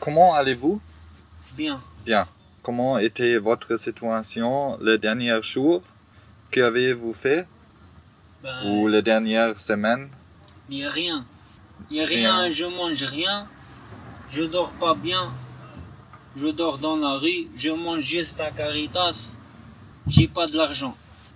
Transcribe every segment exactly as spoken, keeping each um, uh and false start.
comment allez-vous? Bien. Bien. Comment était votre situation les derniers jours? Qu'avez-vous fait? Ben, Ou les dernières semaines? il n'y a rien. Il n'y a rien. Rien. Je mange rien. Je dors pas bien. Je dors dans la rue. Je mange juste à Caritas. J'ai pas de l'argent.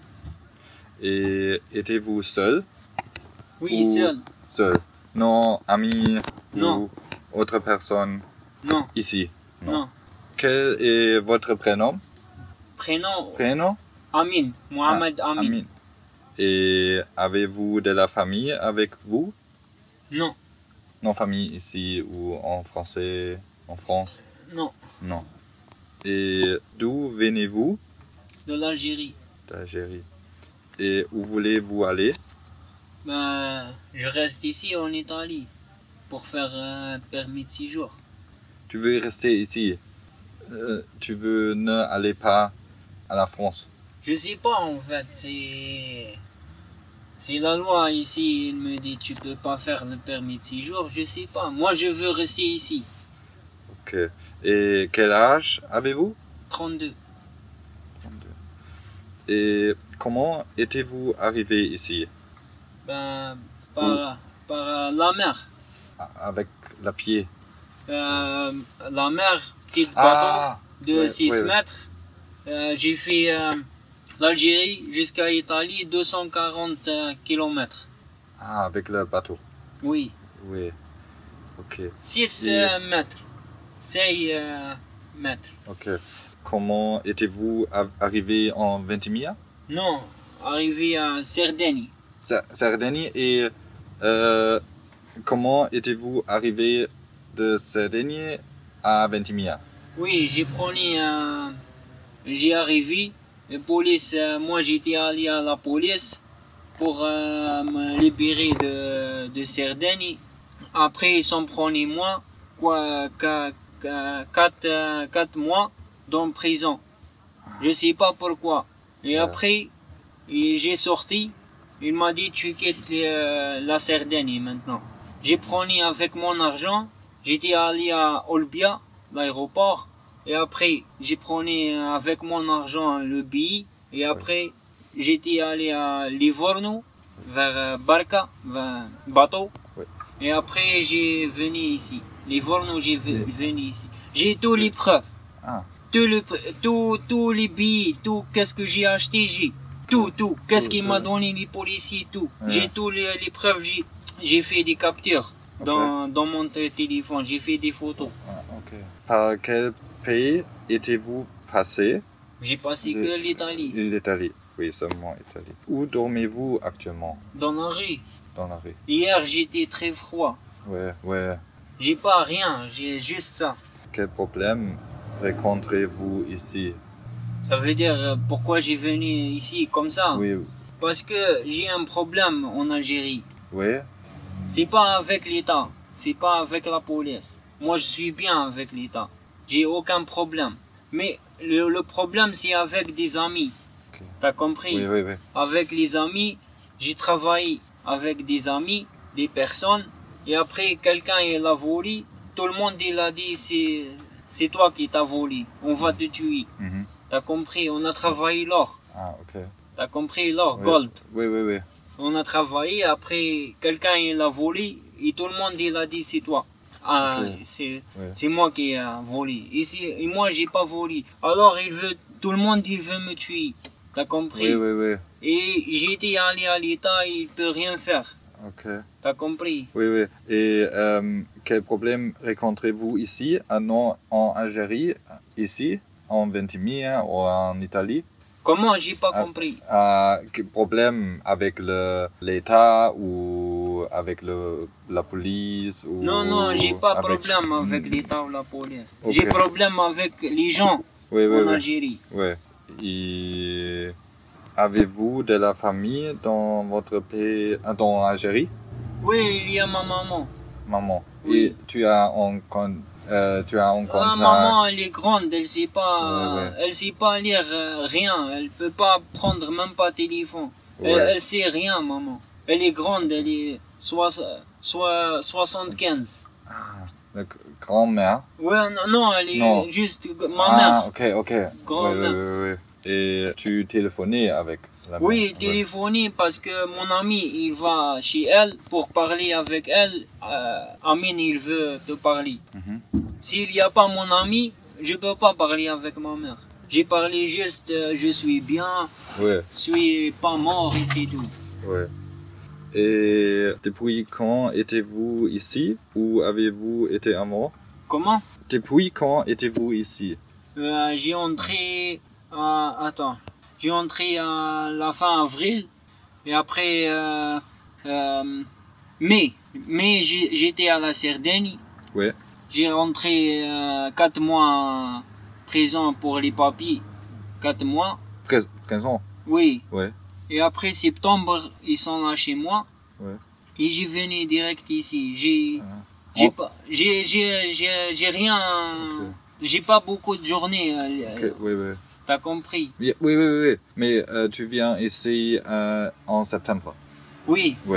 Et étiez-vous seul? Oui, Ou seul. Seul. Non, amis Non. ou autre personne Non. ici? Non. Quel est votre prénom? Prénom Prénom? Amin. Mohamed Ah, Amin. Amin. Et avez-vous de la famille avec vous? Non. Non, famille ici ou en français, en France? Non. Non. Et d'où venez-vous? De l'Algérie. D'Algérie. Et où voulez-vous aller? Ben, je reste ici en Italie pour faire un permis de séjour. Tu veux rester ici? Euh, tu veux ne aller pas à la France? Je sais pas en fait, c'est c'est la loi ici, il me dit tu peux pas faire le permis de séjour, je sais pas. Moi je veux rester ici. Ok. Et quel âge avez-vous? trente-deux. Et comment étiez-vous arrivé ici? Ben par par la mer. Avec la pied? Euh, la mer, petit bateau Ah, de ouais, six ouais, ouais. mètres. Euh, j'ai fait euh, l'Algérie jusqu'à l'Italie deux cent quarante kilomètres. Ah, avec le bateau. Oui. Oui. Ok. six Et- euh, mètres. six euh, mètres. Ok. Comment étiez-vous a- arrivé en Ventimiglia? Non, arrivé à Sardaigne. Sa- Sardaigne. Et euh, comment étiez-vous arrivé de Sardaigne à Ventimiglia? Oui, j'ai pris un... J'ai arrivé. La police, euh, moi j'étais allé à la police pour euh, me libérer de, de Sardaigne. Après ils sont pris moi, quoi, quatre, quatre, quatre mois dans prison. Je sais pas pourquoi. Et Ouais. après, et j'ai sorti. Il m'a dit tu quittes euh, la Sardaigne maintenant. J'ai pris avec mon argent. J'étais allé à Olbia, l'aéroport. Et après, j'ai pris avec mon argent le billet. Et après, j'étais allé à Livorno, vers euh, Barca, vers bateau. Ouais. Et après, j'ai venu ici. Livorno, j'ai ve- Oui. venu ici. J'ai tous les preuves. Ah, Tous les, tous, tous les billets, tout, qu'est-ce que j'ai acheté, j'ai. Tout, tout. Qu'est-ce Tout, qu'il tout. m'a donné les policiers, tout. Ouais. J'ai tous les, les preuves, j'ai, j'ai fait des captures Ok. dans, dans mon t- téléphone, j'ai fait des photos. ah, ok. Par quel pays étiez-vous passé? J'ai passé De- que l'Italie, L'Italie. Oui, seulement Italie. Où dormez-vous actuellement? dans la rue. Dans la rue? Hier, j'étais très froid. Ouais, ouais. J'ai pas rien, j'ai juste ça. Quel problème rencontrez-vous ici? Ça veut dire euh, pourquoi j'ai venu ici comme ça. Oui, Parce que j'ai un problème en Algérie. oui. C'est pas avec l'État, c'est pas avec la police. Moi, je suis bien avec l'État. J'ai aucun problème. Mais le, le problème, c'est avec des amis. Ok. T'as compris? Oui, oui, oui. Avec les amis, j'ai travaillé avec des amis, des personnes. Et après, quelqu'un il a volé. Tout le monde il a dit c'est c'est toi qui t'as volé. On va te tuer. Mhm. T'as compris? On a travaillé l'or. Ah, ok. T'as compris l'or, Oui. gold. Oui, oui, oui. On a travaillé, après quelqu'un il a volé et tout le monde il a dit c'est toi. Ah, Ok. c'est Ouais. c'est moi qui ai volé. Et, c'est- et moi j'ai pas volé. Alors il veut, tout le monde il veut me tuer. T'as compris? Oui, oui, oui. Et j'étais allé à l'État, il peut rien faire. Ok. T'as compris? Oui, oui. Et euh, quel problème rencontrez-vous ici, ah non, en Algérie, ici, en Ventimiglia ou en Italie? Comment j'ai pas Ah. compris? Ah, quel problème avec le- l'État ou avec le, la police ou Non, non, j'ai pas avec- problème avec Hmm. l'État ou la police. Ok. J'ai problème avec les gens Oui, oui, en oui. Algérie. Ouais. Et avez-vous de la famille dans votre pays, ah, dans l'Algérie? Oui, il y a ma maman. Maman. Oui. Et tu as un, con- euh, tu as un Ah, contrat. maman, elle est grande, elle sait pas, Ouais, ouais. elle sait pas lire euh, rien, elle peut pas prendre même pas téléphone. Elle, Ouais. elle sait rien, maman. Elle est grande, elle est soix- soix- soixante-quinze. Ah, La grand-mère. Ouais, non, non, elle est Non. juste ma Ah, mère. ok, ok. Ouais, Grand-mère. ouais, ouais, ouais. Et tu téléphonais avec la mère. Oui, Ouais. téléphoner parce que mon ami, il va chez elle pour parler avec elle. Euh, Amine, il veut te parler. Mhm. S'il n'y a pas mon ami, je peux pas parler avec ma mère. J'ai parlé juste, euh, je suis bien, Ouais, je suis pas mort et c'est tout. ouais. Et depuis quand étiez-vous ici ou avez-vous été avant? Comment? Depuis quand étiez-vous ici? Euh, j'ai entré, euh, attends, j'ai entré à la fin avril et après euh, euh, mai, mai j'ai- j'étais à la Sardaigne. Ouais. J'ai rentré euh, quatre mois présent pour les papiers, quatre mois. quinze ans? Oui. Ouais. Et après septembre, ils sont là chez moi. Ouais. Et j'ai venu direct ici. J'ai, Ah. j'ai Oh. pas, j'ai, j'ai, j'ai, j'ai rien. Ok. J'ai pas beaucoup de journées. euh, Ok, oui, oui. T'as compris? Oui, oui, oui, oui. Mais euh, tu viens ici euh, en septembre. Oui. Oui.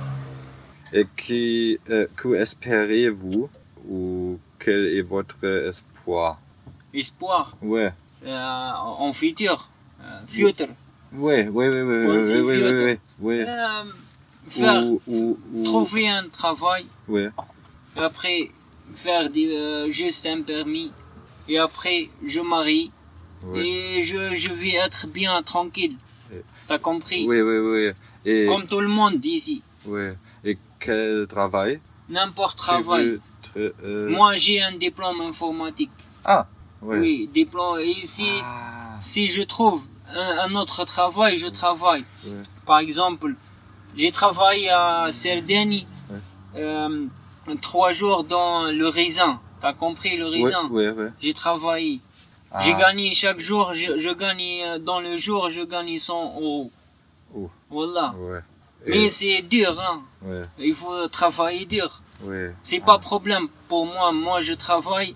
Et qui, euh, que espérez-vous ou quel est votre espoir? Espoir. Ouais. Euh, en futur. Euh, futur. Oui, oui, oui, oui, oui, Pensez oui, oui, futur. oui, oui. Euh, faire, Ou, ou, ou... trouver un travail. Oui, Et après, faire des, euh, juste un permis. Et après, je marie. oui. Et je, je vais être bien tranquille. Et- T'as compris? Oui, oui, oui. Et, Comme tout le monde ici. oui. Et quel travail? N'importe Tu travail. veux tra- euh, Moi, j'ai un diplôme informatique. Ah, oui. Oui, diplôme. Et ici, Ah, si je trouve un, un autre travail, je travaille. oui. Par exemple, j'ai travaillé à Sardaigne Ouais. euh, trois jours dans le raisin. T'as compris le Oui, raisin? oui, oui. J'ai travaillé. Ah, J'ai gagné chaque jour, je, je gagne euh, dans le jour, je gagne cent euros. Oh. Voilà. Ouais. Mais Et- c'est dur, hein. ouais, Il faut travailler dur. ouais. C'est Ah, pas problème pour moi. Moi, je travaille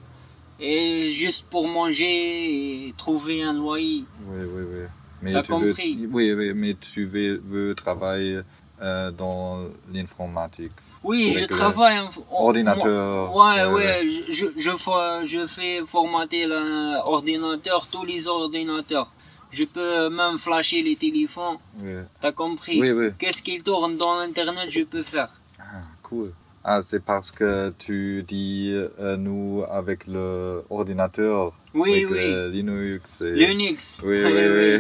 et juste pour manger et trouver un loyer. Oui, oui, oui. Mais T'as tu veux, compris? oui, oui, mais tu veux, veux travailler euh, dans l'informatique. Oui, Avec je le travaille en en- ordinateur. moi- ouais, Ouais, ouais, je, je, je fais, je fais formater l'ordinateur, tous les ordinateurs. Je peux même flasher les téléphones. Oui, T'as compris? oui, oui. Qu'est-ce qu'il tourne dans l'internet, je peux faire. Ah, cool. Ah, c'est parce que tu dis euh, nous avec le ordinateur. Oui, avec oui. le Linux. Et... Linux. Oui, oui, oui.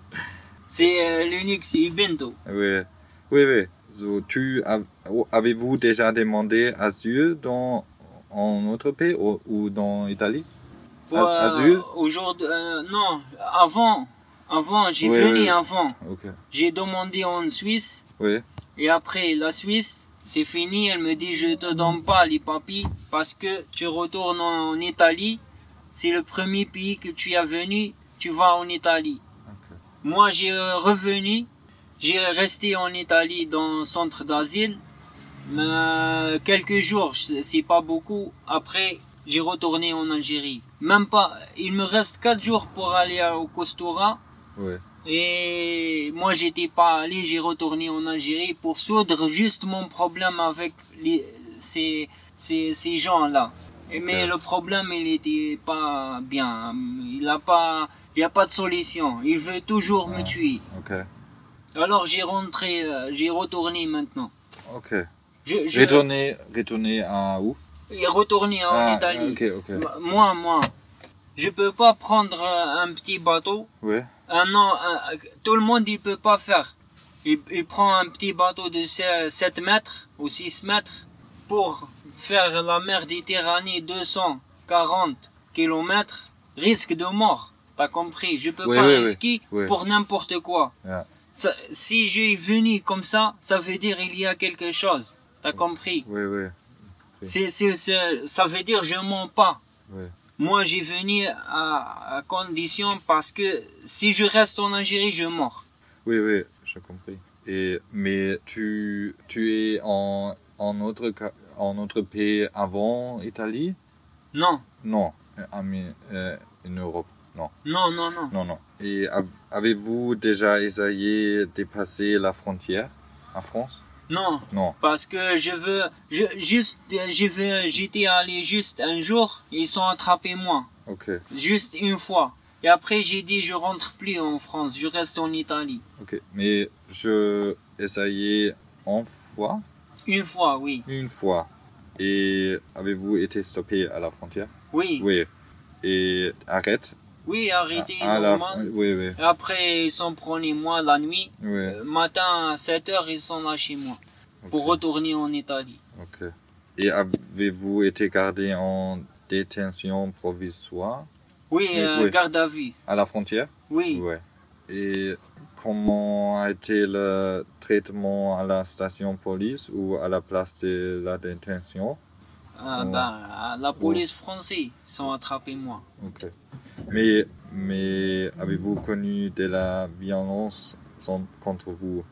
C'est euh, Linux et Ubuntu. oui, oui, oui. So, tu av- avez-vous déjà demandé asile dans en autre pays ou, ou dans l'Italie? Pour, A- euh, asile? aujourd'hui, euh, non, avant, avant, j'ai Oui, venu oui. avant. Ok. J'ai demandé en Suisse Oui. et après la Suisse, c'est fini. Elle me dit je te donne pas les papiers parce que tu retournes en Italie. C'est le premier pays que tu as venu. Tu vas en Italie. Ok. Moi, j'ai euh, revenu. J'ai resté en Italie dans le centre d'asile. Mais euh, quelques jours, c'est c'est pas beaucoup. Après, j'ai retourné en Algérie. Même pas. Il me reste quatre jours pour aller à- au Costura. Oui. Et moi, j'étais pas allé. J'ai retourné en Algérie pour soudre juste mon problème avec les, ces, ces, ces gens-là. Et mais Ok. le problème, il était pas bien. Il a pas, il y a pas de solution. Il veut toujours me Ah. tuer. Ok. Alors j'ai rentré, euh, j'ai retourné maintenant. Ok. Je, je Retourner, retourner à où? et retourné en Ah, Italie. ok, ok. M- Moi, moi, je peux pas prendre euh, un petit bateau. Oui. Un an, un- tout le monde il peut pas faire. Il, il prend un petit bateau de sept mètres ou six mètres pour faire la mer Méditerranée deux cent quarante kilomètres, risque de mort. T'as compris? Je peux Oui, pas oui, oui. risquer Oui. pour n'importe quoi. Yeah. Ça- si je suis venu comme ça, ça veut dire il y a quelque chose. T'as compris? Oui, oui. C'est, c'est, c'est- ça veut dire je mens pas. Oui. Moi, j'ai venu à, à condition parce que si je reste en Algérie, je mors. Oui, oui, j'ai compris. Et, mais tu, tu es en, en, autre, ca- en autre pays avant Italie? Non, Non, en, euh, en Europe, non. non, non, non. Non, non. Et av- avez-vous déjà essayé de dépasser la frontière en France? Non. Non. Parce que je veux, je, juste, je veux, j'étais allé juste un jour, ils sont attrapés moi. Ok. Juste une fois. Et après, j'ai dit, je rentre plus en France, je reste en Italie. Ok. Mais je essayais une fois. Une fois, oui. Une fois. Et avez-vous été stoppé à la frontière? Oui. Oui. Et arrête. Oui, arrêté, à, à la normal. Oui, oui. Et après, ils sont prenés moi la nuit. Oui. Euh, matin à sept heures, ils sont là chez moi. Ok. Pour retourner en Italie. Ok. Et avez-vous été gardé en détention provisoire? Oui, Oui, euh, oui. garde à vue. À la frontière? Oui. Ouais. Et comment a été le traitement à la station police ou à la place de la détention? Euh, Ouais. ben, la police française sont attrapés moi. Ok. Mais, mais avez-vous connu de la violence contre vous?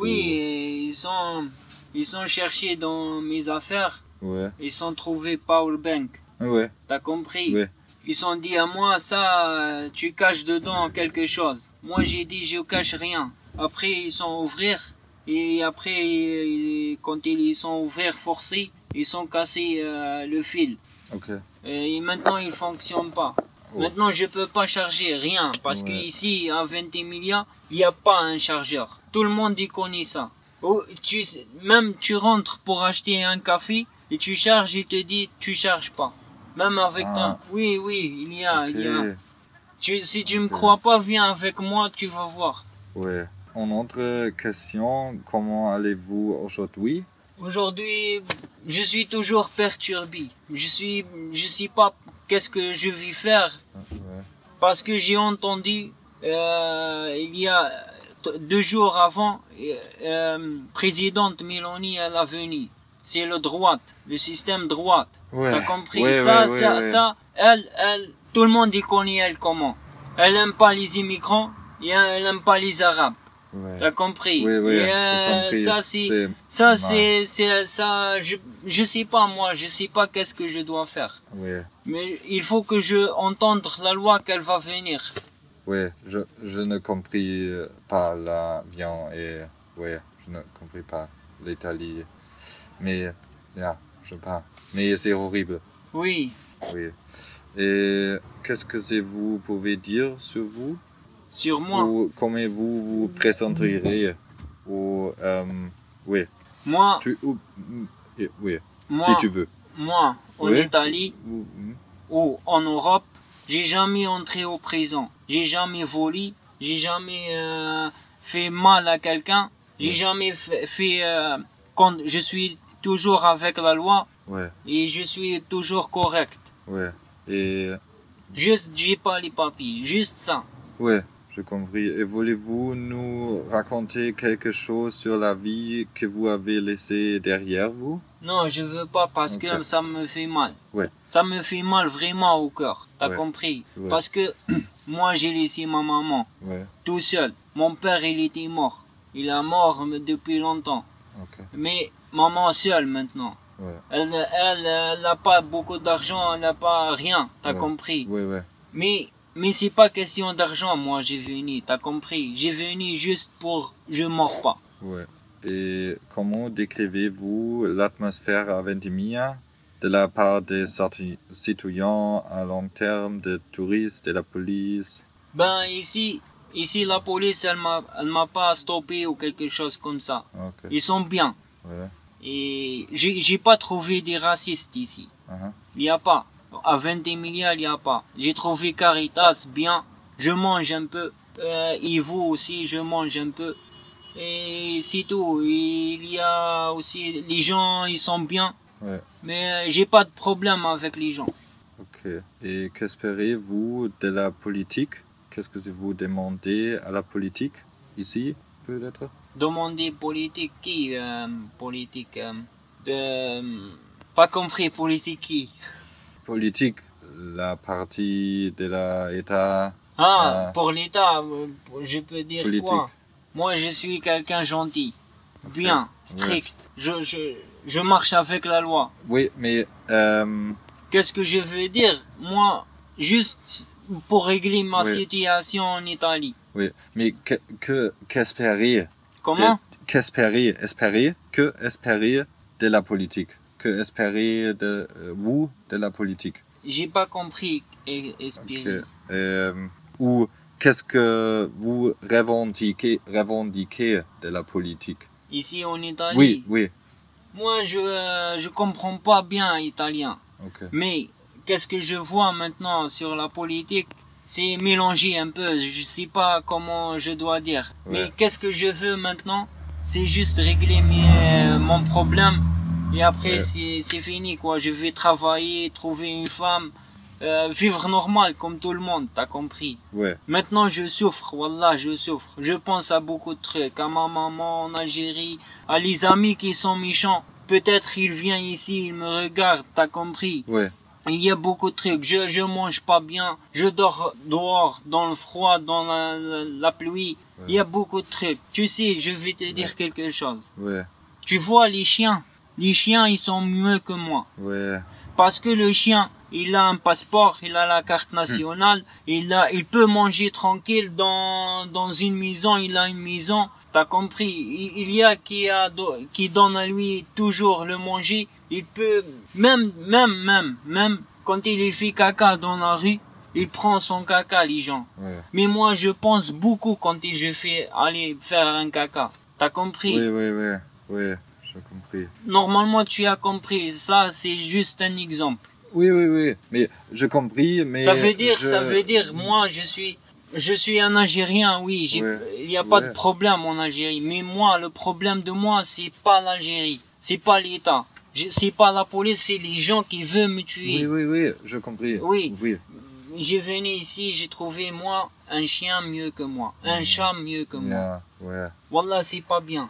Oui, ils sont, ils sont cherchés dans mes affaires. Ouais. Ils sont trouvés power bank. Ouais. T'as compris? Ouais. Ils sont dit à moi, ça, euh, tu caches dedans quelque chose. Moi, j'ai dit, je cache rien. Après, ils sont ouvrir. Et après, ils- quand ils sont ouverts forcés, ils sont cassés euh, le fil. Ok. Et maintenant, il fonctionne pas. Oh. Maintenant, je peux pas charger rien. Parce Ouais. qu'ici, à Ventimiglia, il n'y a pas un chargeur. Tout le monde y connaît ça. Oh, tu, même tu rentres pour acheter un café et tu charges, il te dit, tu charges pas. Même avec Ah. ton... Oui, oui, il y a, Ok. il y a. Tu, si tu me Ok. crois pas, viens avec moi, tu vas voir. Ouais. En autre question, comment allez-vous aujourd'hui? Aujourd'hui, je suis toujours perturbé. Je suis, je sais pas qu'est-ce que je vais faire. Ouais. Parce que j'ai entendu, euh, il y a deux jours avant, euh, euh, présidente Mélanie, elle a venu. C'est le droite, le système droite. Ouais. T'as compris? Ouais, ça, ouais, ça, ouais, ouais. ça, elle, elle, tout le monde y connaît elle comment. Elle aime pas les immigrants et elle aime pas les arabes. Ouais. T'as compris? Oui, oui, Et, j'ai euh, compris. ça c'est, C'est ça mal. c'est, c'est, ça, je, je sais pas moi, je sais pas qu'est-ce que je dois faire. Ouais. Mais il faut que je entende la loi qu'elle va venir. Ouais, je, je ne compris pas l'avion et ouais, je ne compris pas l'Italie. Mais, yeah, je pas. Mais c'est horrible. Oui. Oui. Et qu'est-ce que c'est vous pouvez dire sur vous? Sur moi. Ou comment vous vous présenterez? Ou, euh, oui. Moi, Tu, ou, eh, oui. moi, Si tu veux. moi, en Oui. Italie Ou- hmm. ou en Europe, j'ai jamais entré au prison. J'ai jamais volé. J'ai jamais euh, fait mal à quelqu'un. J'ai Ouais. jamais fait, fait euh, quand je suis toujours avec la loi Ouais, et je suis toujours correct. ouais. Et, Juste, j'ai pas les papiers. Juste ça. ouais. J'ai compris. Et voulez-vous nous raconter quelque chose sur la vie que vous avez laissée derrière vous? Non, je veux pas parce Ok. que ça me fait mal. Ouais. Ça me fait mal vraiment au cœur. T'as Ouais. compris? Ouais. Parce que moi, j'ai laissé ma maman Ouais, tout seul. Mon père, il était mort. Il est mort depuis longtemps. ok. Mais maman seule maintenant. Ouais, Elle, elle, elle n'a pas beaucoup d'argent, elle n'a pas rien. T'as Ouais. compris? ouais, ouais. Mais, mais c'est pas question d'argent, moi, j'ai venu. T'as compris? J'ai venu juste pour, je mords pas. Ouais. Et comment décrivez-vous l'atmosphère à Ventimiglia de la part des sorti- citoyens à long terme, des touristes, de la police? Ben, ici, ici, la police, elle m'a, elle m'a pas stoppé ou quelque chose comme ça. Ok. Ils sont bien. Ouais. Et j'ai, j'ai pas trouvé des racistes ici. Uh-huh. Il y a pas. À Ventimiglia, il y a pas. J'ai trouvé Caritas bien. Je mange un peu. Euh, et vous aussi, je mange un peu. Et c'est tout. Il y a aussi, les gens, ils sont bien. Ouais. Mais euh, j'ai pas de problème avec les gens. Ok. Et qu'espérez-vous de la politique? Qu'est-ce que vous demandez à la politique ici, peut-être? Demander politique qui euh, politique euh, de pas compris politique qui Politique, la partie de l'État. ah Ah. pour l'État euh, je peux dire Politique. quoi? Moi je suis quelqu'un gentil, bien, strict. Je je je marche avec la loi. Oui, mais euh, Qu'est-ce que je veux dire? Moi juste pour régler ma Oui. situation en Italie. oui, mais que que qu'espérer? Comment? De- Qu'espérer, espérer que espérer de la politique? Que espérer de euh, vous de la politique? J'ai pas compris. Et, espérer. Okay. Euh, ou qu'est-ce que vous revendiquez, revendiquez de la politique? Ici en Italie. Oui, oui. Moi, je euh, je comprends pas bien italien. Okay. Mais qu'est-ce que je vois maintenant sur la politique? C'est mélangé un peu. Je sais pas comment je dois dire. Ouais. Mais qu'est-ce que je veux maintenant? C'est juste régler mes, mon problème. Et après, Ouais. c'est, c'est fini, quoi. Je vais travailler, trouver une femme, euh, vivre normal, comme tout le monde, t'as compris? Ouais. Maintenant, je souffre, wallah, je souffre. Je pense à beaucoup de trucs, à ma maman en Algérie, à les amis qui sont méchants. Peut-être ils viennent ici, ils me regardent, t'as compris? Ouais. Il y a beaucoup de trucs. Je, je mange pas bien. Je dors dehors, dans le froid, dans la, la, la pluie. Ouais. Il y a beaucoup de trucs. Tu sais, je vais te dire Ouais. quelque chose. Ouais. Tu vois les chiens? Les chiens, ils sont mieux que moi. Ouais. Parce que le chien, il a un passeport, il a la carte nationale, mmh. il a, il peut manger tranquille dans, dans une maison, il a une maison. T'as compris? Il, il y a qui a, qui donne à lui toujours le manger. Il peut, même, même, même, même, quand il fait caca dans la rue, il prend son caca, les gens. Ouais. Mais moi, je pense beaucoup quand je fais aller faire un caca. T'as compris? Oui, oui, oui, oui, j'ai compris. Normalement, tu as compris. Ça, c'est juste un exemple. Oui, oui, oui. Mais j'ai compris, mais ça veut dire, je... ça veut dire, moi, je suis, je suis un Algérien, oui. J'ai, ouais. il n'y a pas ouais. de problème en Algérie. Mais moi, le problème de moi, c'est pas l'Algérie, c'est pas l'État, c'est pas la police, c'est les gens qui veulent me tuer. Oui, oui, oui, j'ai compris. Oui. oui. J'ai venu ici, j'ai trouvé moi un chien mieux que moi, un mmh. chat mieux que yeah. moi. Ouais. Wallah, c'est pas bien.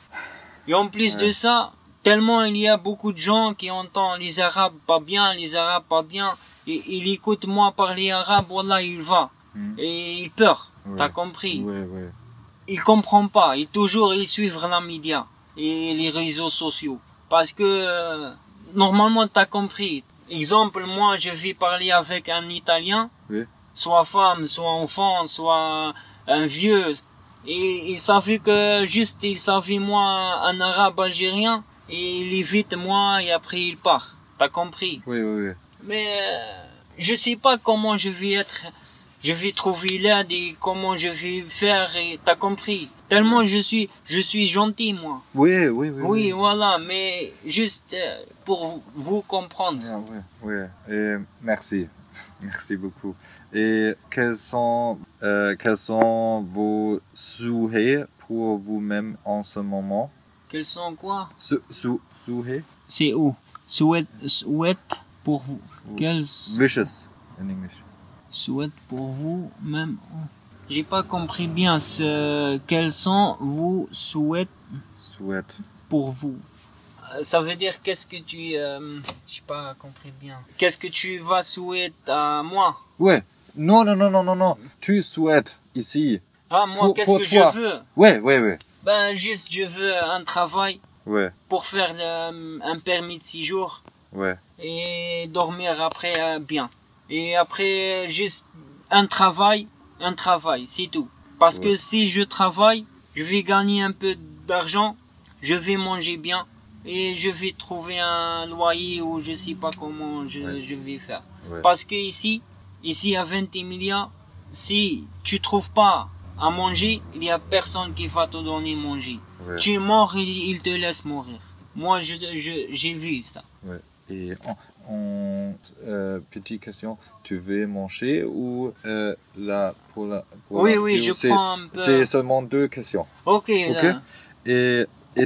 Et en plus ouais. de ça, tellement il y a beaucoup de gens qui entendent les Arabes pas bien, les Arabes pas bien, et il écoute moi parler arabe, wallah, il va. Mm. Et il peur, ouais. t'as compris? Ouais, ouais. Il comprend pas, il toujours il suivre la média et les réseaux sociaux. Parce que, euh, normalement, t'as compris. Exemple, moi, je vais parler avec un Italien, oui. soit femme, soit enfant, soit un vieux, et il savait que juste il savait moi un arabe algérien et il évite moi et après il part. T'as compris? Oui, oui, oui. Mais euh, je sais pas comment je vais être, je vais trouver l'aide et comment je vais faire. Et t'as compris? Tellement je suis, je suis gentil moi. Oui, oui, oui. Oui, oui. voilà. Mais juste euh, pour vous comprendre. Ah, oui, oui. Et merci, merci beaucoup. Et quels sont, euh, quels sont vos souhaits pour vous-même en ce moment? Quels sont quoi? Sou, sou, souhaits? C'est où? Souhaite, souhaite pour vous. Quels... Wishes in English. Souhaite pour vous même. J'ai pas compris bien ce. Quels sont vos souhaits? Souhaite. Pour vous. Ça veut dire qu'est-ce que tu. Euh, j'ai pas compris bien. Qu'est-ce que tu vas souhaiter à moi? Ouais. Non, non, non, non, non, non. Tu souhaites ici. Ah, moi, pour, qu'est-ce pour que toi. je veux? Ouais, ouais, ouais. Ben, juste, je veux un travail. Ouais. Pour faire euh, un permis de séjour. Ouais. Et dormir après euh, bien. Et après, juste un travail, un travail, c'est tout. Parce ouais. que si je travaille, je vais gagner un peu d'argent, je vais manger bien. Et je vais trouver un loyer ou je sais pas comment je, ouais. je vais faire. Ouais. Parce que ici, ici à vingt milliards, si tu trouves pas à manger, il y a personne qui va te donner manger. Ouais. Tu es mort, il, il te laisse mourir. Moi, je, je, j'ai vu ça. Ouais. Et en, en euh, petite question, tu veux manger ou euh, la pour la pour Oui, la oui, je c'est, prends un peu. C'est seulement deux questions. Ok. Ok. Là. Et Et,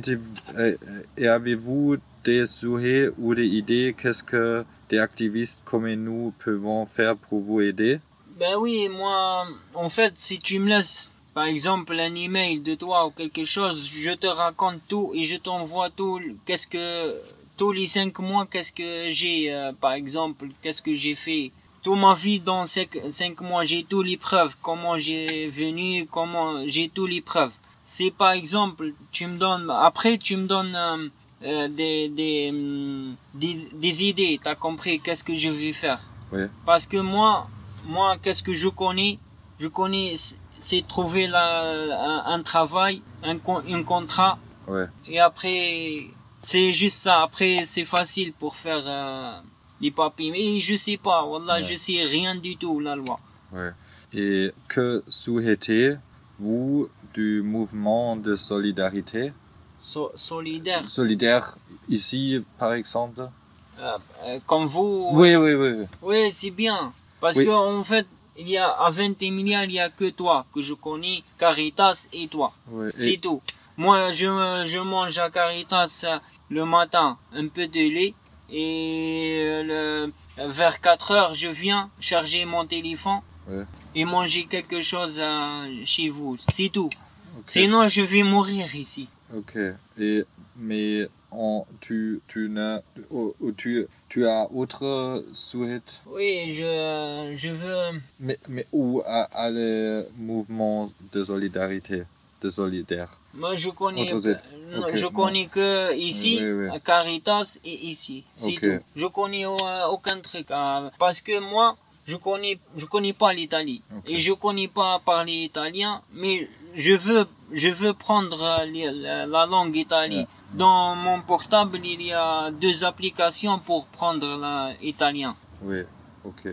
et avez-vous des souhaits ou des idées? Qu'est-ce que des activistes comme nous peuvent faire pour vous aider? Ben oui, moi, en fait, si tu me laisses, par exemple, un email de toi ou quelque chose, je te raconte tout et je t'envoie tout. Qu'est-ce que tous les cinq mois, qu'est-ce que j'ai, euh, par exemple, qu'est-ce que j'ai fait? Toute ma vie dans cinq, cinq mois, j'ai tous les preuves. Comment j'ai venu, comment j'ai tous les preuves. C'est par exemple, tu me donnes, après tu me donnes euh, euh, des, des, des, des idées, t'as compris, qu'est-ce que je vais faire. Oui. Parce que moi, moi, qu'est-ce que je connais, je connais, c'est trouver la, un, un travail, un, un contrat, Ouais. Et après, c'est juste ça. Après, c'est facile pour faire euh, les papiers. Mais je sais pas, wallah, Ouais. je sais rien du tout, la loi. Ouais. Et que souhaitez-vous du mouvement de solidarité? So- solidaire. Solidaire ici, par exemple? Euh, euh, comme vous. Oui, oui, oui. oui. Oui, c'est bien. Parce Oui. que en fait, il y a à vingt milliards, il y a que toi que je connais, Caritas et toi. Oui. C'est Et- tout. Moi, je, je mange à Caritas euh, le matin un peu de lait et euh, le, vers quatre heures, je viens charger mon téléphone Ouais. et manger quelque chose euh, chez vous. C'est tout. Ok. Sinon, je vais mourir ici. Ok. Et mais en, tu tu n'as ou- ou tu tu as autre souhait? Oui, je, je veux... Mais mais où à, à le mouvement de solidarité, de solidaire? Moi, je connais, Autre aide. non, Ok, je non. connais que ici, Oui, oui. à Caritas et ici. C'est Ok. tout. Je connais euh, aucun truc. euh, parce que moi, je connais, je connais pas l'Italie. Ok. Et je connais pas parler italien, mais je veux, je veux prendre euh, les- la, la langue italienne. Ouais. Dans mon portable, il y a deux applications pour prendre l'italien. Oui. Ok.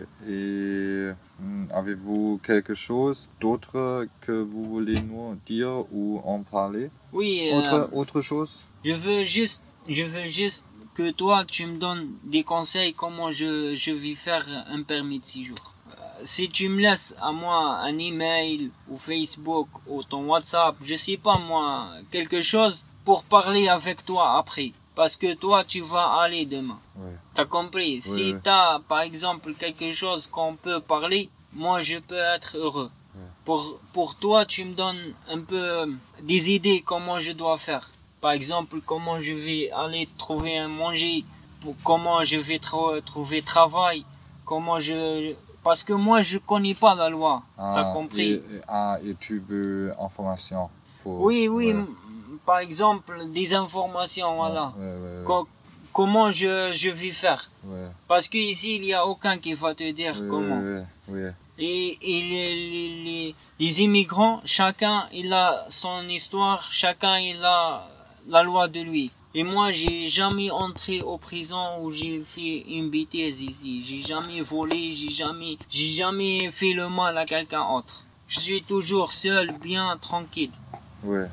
Et hmm, avez-vous quelque chose d'autre que vous voulez nous dire ou en parler? Oui, euh, Autre autre chose? Je veux juste, je veux juste que toi, tu me donnes des conseils comment je, je vais faire un permis de séjour. Euh, si tu me laisses à moi un email ou Facebook ou ton WhatsApp, je sais pas moi, quelque chose pour parler avec toi après. Parce que toi, tu vas aller demain. Ouais. T'as compris? Si ouais. t'as, par exemple, quelque chose qu'on peut parler, moi, je peux être heureux. Ouais. Pour, pour toi, tu me donnes un peu euh, des idées comment je dois faire. Par exemple, comment je vais aller trouver un manger, pour comment je vais tra- trouver travail, comment je... Parce que moi, je connais pas la loi. T'as Ah, compris? et, et- ah, et tu veux information pour... Oui, oui, ouais. m- par exemple, des informations, voilà. Ouais, ouais, ouais, ouais. Co- comment je, je vais faire. Ouais. Parce qu'ici, il n'y a aucun qui va te dire Ouais, comment. ouais, ouais, ouais. Et, et les, les, les, les immigrants, chacun il a son histoire, chacun il a la loi de lui. Et moi, j'ai jamais entré au prison où j'ai fait une bêtise ici. J'ai jamais volé, j'ai jamais, j'ai jamais fait le mal à quelqu'un d'autre. Je suis toujours seul, bien tranquille. Ouais,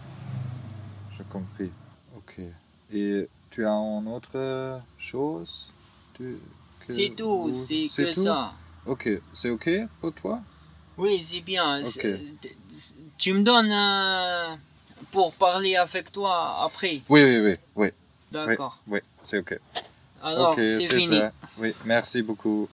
j'ai compris. Ok. Et tu as une autre chose tu- que C'est tout, vous- c'est que tout? ça. Ok, c'est ok pour toi? Oui, c'est bien. Ok. C'est- Tu me donnes euh, pour parler avec toi après. Oui, oui, oui, oui. D'accord. Oui, oui, c'est ok. Alors, Ok, c'est fini. ça. Oui, merci beaucoup.